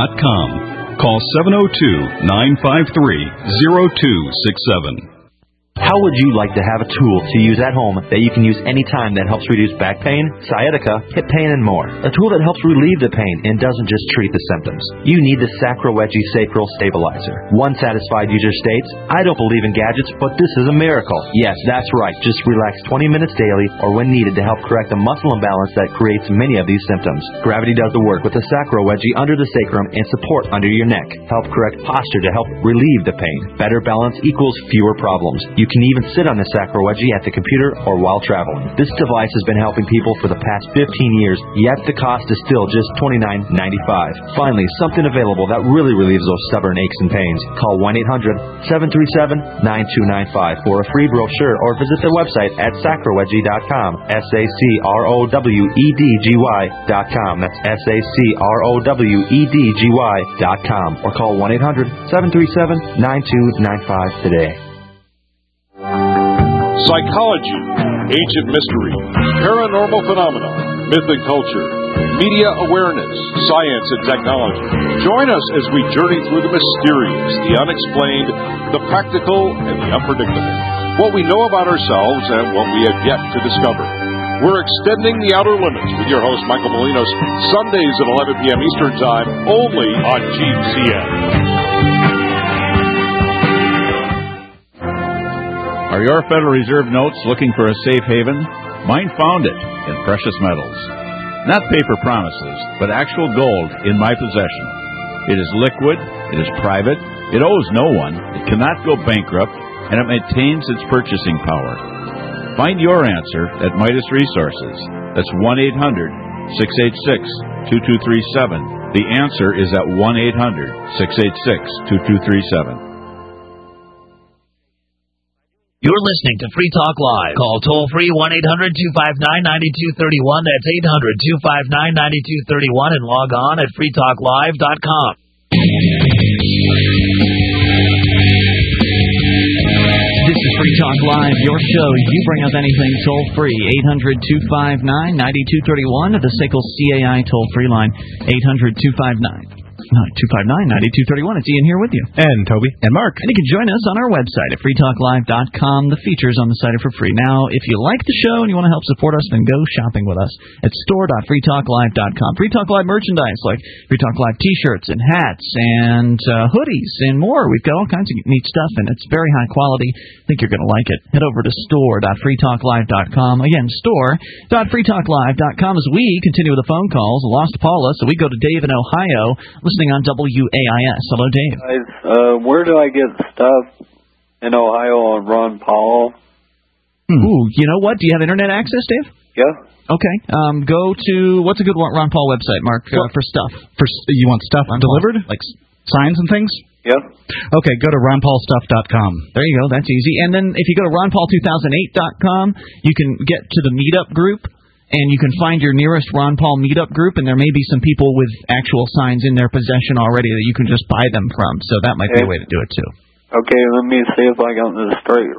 www.lasemedinc.com. Call 702-953-0267. How would you like to have a tool to use at home that you can use anytime that helps reduce back pain, sciatica, hip pain, and more? A tool that helps relieve the pain and doesn't just treat the symptoms. You need the Sacro-Wedgie Sacral Stabilizer. One satisfied user states, I don't believe in gadgets, but this is a miracle. Yes, that's right. Just relax 20 minutes daily or when needed to help correct the muscle imbalance that creates many of these symptoms. Gravity does the work with the Sacro-Wedgie under the sacrum and support under your neck. Help correct posture to help relieve the pain. Better balance equals fewer problems. You can even sit on the Sacro-Wedgie at the computer or while traveling. This device has been helping people for the past 15 years, yet the cost is still just $29.95. Finally, something available that really relieves those stubborn aches and pains. Call 1-800-737-9295 for a free brochure or visit their website at sacrowedgie.com. SACROWEDGY.com. That's SACROWEDGY.com. Or call 1-800-737-9295 today. Psychology, ancient mystery, paranormal phenomena, myth and culture, media awareness, science and technology. Join us as we journey through the mysterious, the unexplained, the practical, and the unpredictable. What we know about ourselves and what we have yet to discover. We're extending the outer limits with your host, Michael Molinos, Sundays at 11 p.m. Eastern Time, only on GCN. Are your Federal Reserve notes looking for a safe haven? Mine found it in precious metals. Not paper promises, but actual gold in my possession. It is liquid, it is private, it owes no one, it cannot go bankrupt, and it maintains its purchasing power. Find your answer at Midas Resources. That's 1-800-686-2237. The answer is at 1-800-686-2237. You're listening to Free Talk Live. Call toll-free 1-800-259-9231. That's 800-259-9231 and log on at freetalklive.com. This is Free Talk Live, your show. You bring up anything toll-free. 800-259-9231 at the SACL CAI toll-free line. 800-259-9231. It's Ian here with you. And Toby. And Mark. And you can join us on our website at freetalklive.com. The features on the site are for free. Now, if you like the show and you want to help support us, then go shopping with us at store.freetalklive.com. Free Talk Live merchandise like Free Talk Live t-shirts and hats and hoodies and more. We've got all kinds of neat stuff, and it's very high quality. I think you're going to like it. Head over to store.freetalklive.com. Again, store.freetalklive.com as we continue with the phone calls. Lost Paula, so we go to Dave in Ohio, listening on WAIS. Hello, Dave. Guys, where do I get stuff in Ohio on Ron Paul? Ooh, you know what? Do you have internet access, Dave? Yeah. Okay. Go to, what's a good Ron Paul website, Mark, for stuff? You want stuff delivered? Like signs and things? Yeah. Okay, go to ronpaulstuff.com. There you go. That's easy. And then if you go to ronpaul2008.com, you can get to the meetup group. And you can find your nearest Ron Paul meetup group, and there may be some people with actual signs in their possession already that you can just buy them from. So that might be a way to do it, too. Okay, let me see if I got this straight.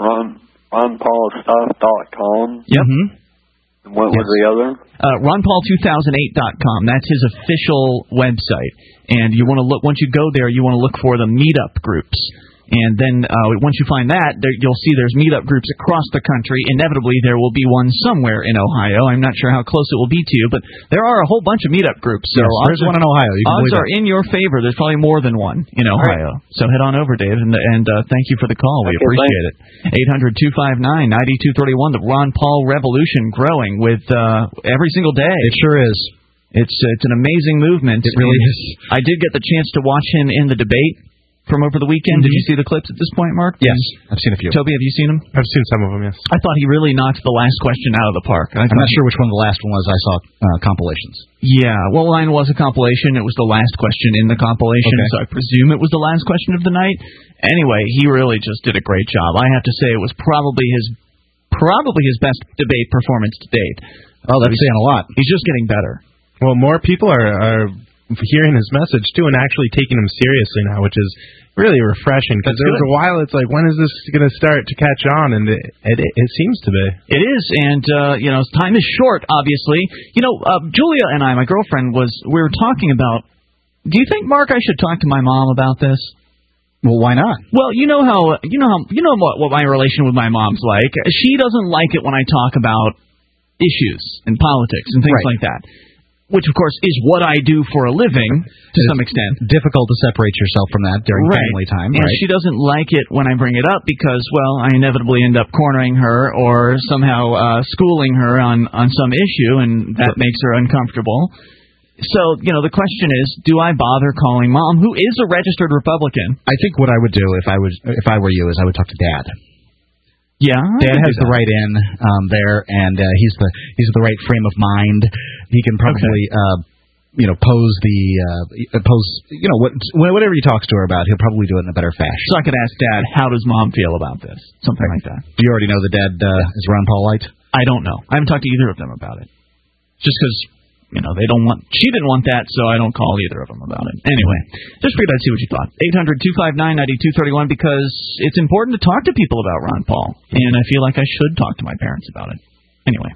RonPaulStuff.com. Yep. And what was the other? RonPaul2008.com. That's his official website. And you want to look, once you go there, you want to look for the meetup groups. And then once you find that, you'll see there's meetup groups across the country. Inevitably, there will be one somewhere in Ohio. I'm not sure how close it will be to you, but there are a whole bunch of meetup groups. So yes, there's one in Ohio. Odds are in your favor. There's probably more than one in Ohio. Right. So head on over, Dave, and thank you for the call. We appreciate it. 800-259-9231. The Ron Paul revolution growing with every single day. It sure is. It's an amazing movement. It really is. I did get the chance to watch him in the debate from over the weekend. Did you see the clips at this point, Mark? Yes, I've seen a few. Toby, have you seen them? I've seen some of them, yes. I thought he really knocked the last question out of the park. I'm not sure which one the last one was. I saw compilations. Yeah, well, mine was a compilation. It was the last question in the compilation, so I presume it was the last question of the night. Anyway, he really just did a great job. I have to say it was probably his best debate performance to date. Oh, that's saying a lot. He's just getting better. Well, more people are hearing his message, too, and actually taking him seriously now, which is really refreshing, because there was a while it's like, when is this going to start to catch on? And it seems to be. It is, and time is short, obviously. Julia and I, my girlfriend, we were talking about, do you think, Mark, I should talk to my mom about this? Well, why not? Well, you know what my relation with my mom's like. She doesn't like it when I talk about issues and politics and things like that, which of course is what I do for a living to some extent. Difficult to separate yourself from that during family time, and she doesn't like it when I bring it up because, well, I inevitably end up cornering her or somehow schooling her on some issue, and that makes her uncomfortable. So, the question is, do I bother calling Mom, who is a registered Republican? I think what I would do if I were you is I would talk to Dad. Yeah, Dad has the right in there, and he's the right frame of mind. He can probably pose whatever he talks to her about. He'll probably do it in a better fashion. So I could ask Dad, how does Mom feel about this? Something like that. Do you already know that Dad is Ron Paulite? I don't know. I haven't talked to either of them about it. Just because. They don't want. She didn't want that, so I don't call either of them about it. Anyway, just figured I'd see what you thought. 800-259-9231 because it's important to talk to people about Ron Paul, and I feel like I should talk to my parents about it. Anyway,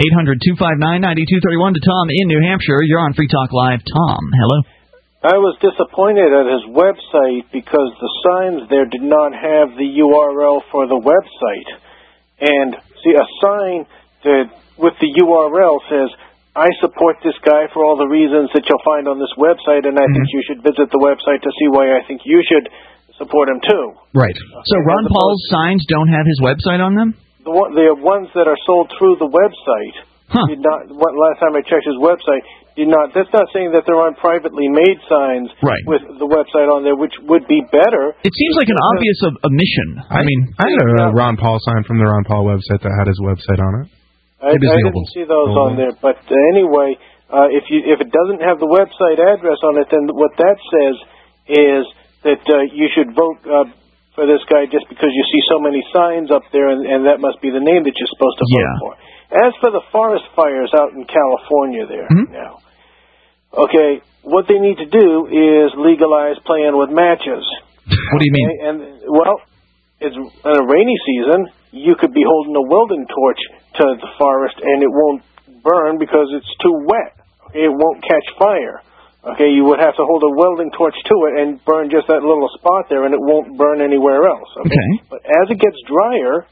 800-259-9231 to Tom in New Hampshire. You're on Free Talk Live. Tom, hello. I was disappointed at his website because the signs there did not have the URL for the website. And see, a sign that with the URL says, I support this guy for all the reasons that you'll find on this website, and I think you should visit the website to see why I think you should support him too. Right. So Ron Paul's signs don't have his website on them? The ones that are sold through the website did not. Last time I checked his website, did not. That's not saying that there aren't privately made signs with the website on there, which would be better. It seems like an obvious omission. I had a Ron Paul sign from the Ron Paul website that had his website on it. I didn't see those on there, but anyway, if it doesn't have the website address on it, then what that says is that you should vote for this guy just because you see so many signs up there, and that must be the name that you're supposed to vote for. As for the forest fires out in California there now, okay, what they need to do is legalize playing with matches. What do you mean? It's in a rainy season. You could be holding a welding torch to the forest, and it won't burn because it's too wet. Okay, it won't catch fire. Okay, you would have to hold a welding torch to it and burn just that little spot there, and it won't burn anywhere else. Okay? But as it gets drier,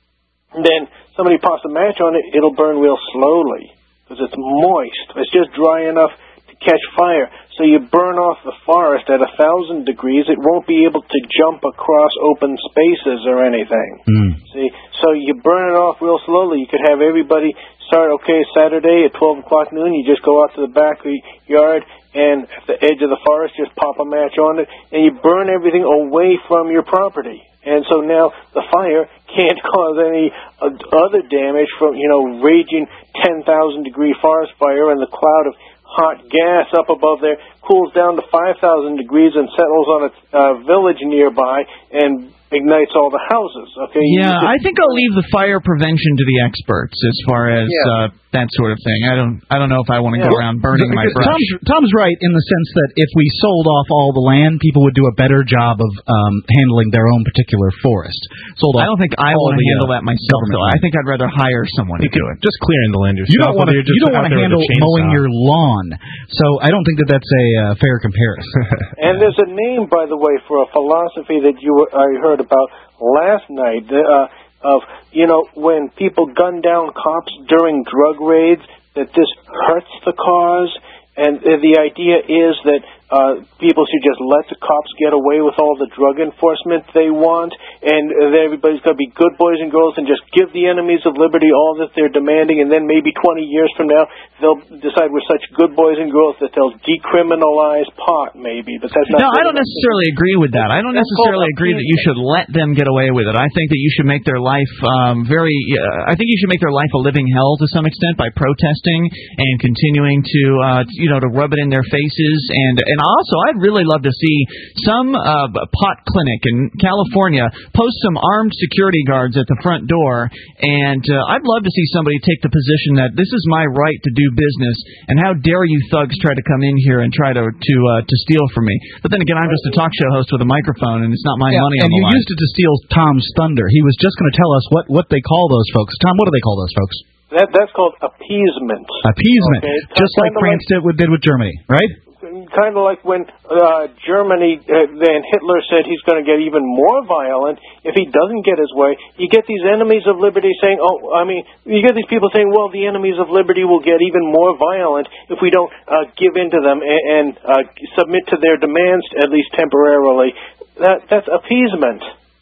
then somebody pops a match on it, it'll burn real slowly because it's moist. It's just dry enough to catch fire. So you burn off the forest at 1,000 degrees, it won't be able to jump across open spaces or anything. See, so you burn it off real slowly. You could have everybody start, Saturday at 12 o'clock noon, you just go out to the back of the yard and at the edge of the forest, just pop a match on it, and you burn everything away from your property. And so now the fire can't cause any other damage from, raging 10,000 degree forest fire and the cloud of hot gas up above there cools down to 5,000 degrees and settles on a village nearby and ignites all the houses. Okay. Yeah, I think I'll leave the fire prevention to the experts as far as that sort of thing. I don't know if I want to go around burning my brush. Tom's right in the sense that if we sold off all the land, people would do a better job of handling their own particular forest. I don't think I want to handle that myself. Though. I think I'd rather hire someone to do it. Just clearing the land yourself. You don't want to handle mowing your lawn. So I don't think that's a fair comparison. And there's a name, by the way, for a philosophy that I heard about last night of when people gun down cops during drug raids, that this hurts the cause, and the idea is that people should just let the cops get away with all the drug enforcement they want, and everybody's going to be good boys and girls and just give the enemies of liberty all that they're demanding, and then maybe 20 years from now they'll decide we're such good boys and girls that they'll decriminalize pot, maybe. But that's not. No, I don't necessarily agree with that. I don't necessarily agree that you should let them get away with it. I think that you should make their life I think you should make their life a living hell to some extent by protesting and continuing to rub it in their faces. And also, I'd really love to see some pot clinic in California post some armed security guards at the front door, and I'd love to see somebody take the position that this is my right to do business, and how dare you thugs try to come in here and try to steal from me. But then again, I'm just a talk show host with a microphone, and it's not my money on the line. And you used it to steal Tom's thunder. He was just going to tell us what they call those folks. Tom, what do they call those folks? That's called appeasement. Appeasement, just like France did with Germany, right? kind of like when Germany, then Hitler said he's going to get even more violent if he doesn't get his way. You get these enemies of liberty saying, you get these people saying, well, the enemies of liberty will get even more violent if we don't give in to them and submit to their demands, at least temporarily. That's appeasement,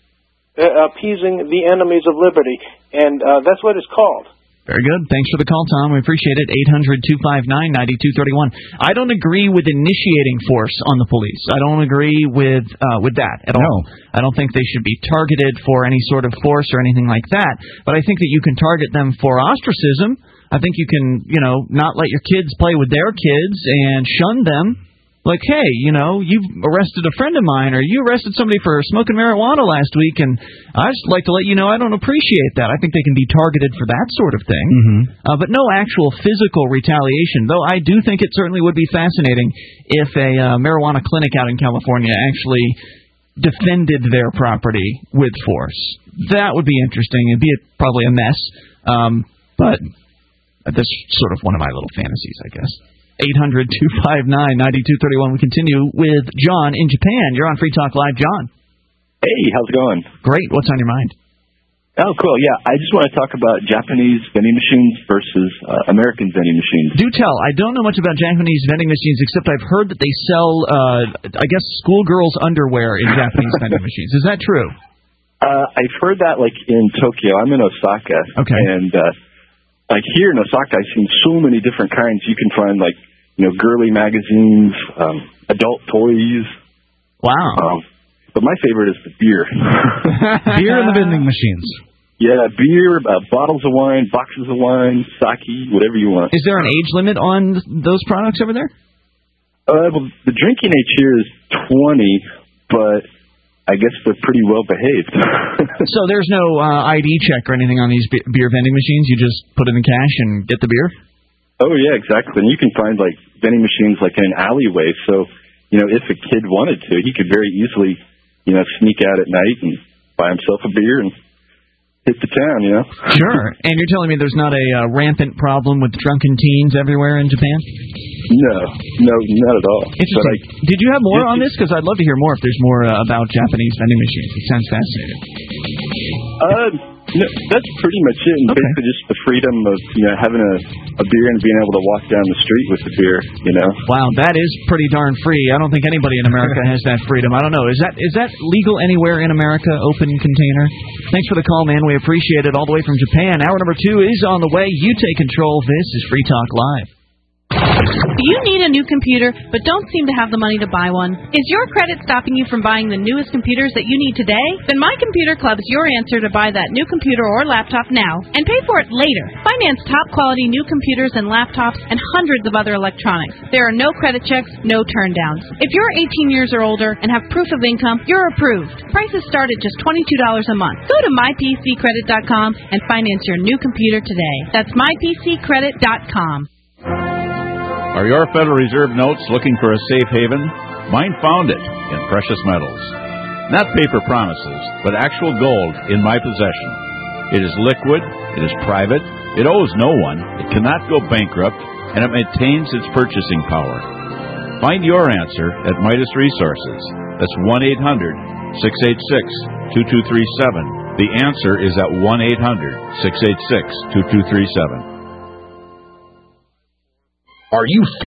appeasing the enemies of liberty, and that's what it's called. Very good. Thanks for the call, Tom. We appreciate it. 800-259-9231. I don't agree with initiating force on the police. I don't agree with that at all. I don't think they should be targeted for any sort of force or anything like that. But I think that you can target them for ostracism. I think you can, not let your kids play with their kids and shun them. Like, hey, you've arrested a friend of mine, or you arrested somebody for smoking marijuana last week, and I'd just like to let you know I don't appreciate that. I think they can be targeted for that sort of thing. But no actual physical retaliation, though I do think it certainly would be fascinating if a marijuana clinic out in California actually defended their property with force. That would be interesting. It'd be probably a mess, but that's sort of one of my little fantasies, I guess. 800-259-9231. We continue with John in Japan. You're on Free Talk Live, John. Hey, how's it going? Great. What's on your mind? Oh, cool. Yeah, I just want to talk about Japanese vending machines versus American vending machines. Do tell. I don't know much about Japanese vending machines, except I've heard that they sell, schoolgirls' underwear in Japanese vending machines. Is that true? I've heard that, in Tokyo. I'm in Osaka. Okay. And, here in Osaka, I've seen so many different kinds. You can find, girly magazines, adult toys. Wow. But my favorite is the beer. Beer in the vending machines. Yeah, beer, bottles of wine, boxes of wine, sake, whatever you want. Is there an age limit on those products over there? Well, the drinking age here is 20, but I guess they're pretty well behaved. So there's no ID check or anything on these beer vending machines? You just put in the cash and get the beer? Oh, yeah, exactly. And you can find, vending machines, in an alleyway. So, if a kid wanted to, he could very easily, sneak out at night and buy himself a beer and hit the town, Sure. And you're telling me there's not a rampant problem with drunken teens everywhere in Japan? No, not at all. Interesting. Did you have more on this? Because I'd love to hear more if there's more about Japanese vending machines. It sounds fascinating. No, that's pretty much it. And basically just the freedom of, having a beer and being able to walk down the street with the beer, Wow, that is pretty darn free. I don't think anybody in America has that freedom. I don't know. Is that legal anywhere in America, open container? Thanks for the call, man. We appreciate it all the way from Japan. Hour number 2 is on the way. You take control. This is Free Talk Live. Do you need a new computer but don't seem to have the money to buy one? Is your credit stopping you from buying the newest computers that you need today? Then My Computer Club is your answer to buy that new computer or laptop now and pay for it later. Finance top-quality new computers and laptops and hundreds of other electronics. There are no credit checks, no turndowns. If you're 18 years or older and have proof of income, you're approved. Prices start at just $22 a month. Go to mypccredit.com and finance your new computer today. That's mypccredit.com. Are your Federal Reserve notes looking for a safe haven? Mine found it in precious metals. Not paper promises, but actual gold in my possession. It is liquid, it is private, it owes no one, it cannot go bankrupt, and it maintains its purchasing power. Find your answer at Midas Resources. That's 1-800-686-2237. The answer is at 1-800-686-2237. Are you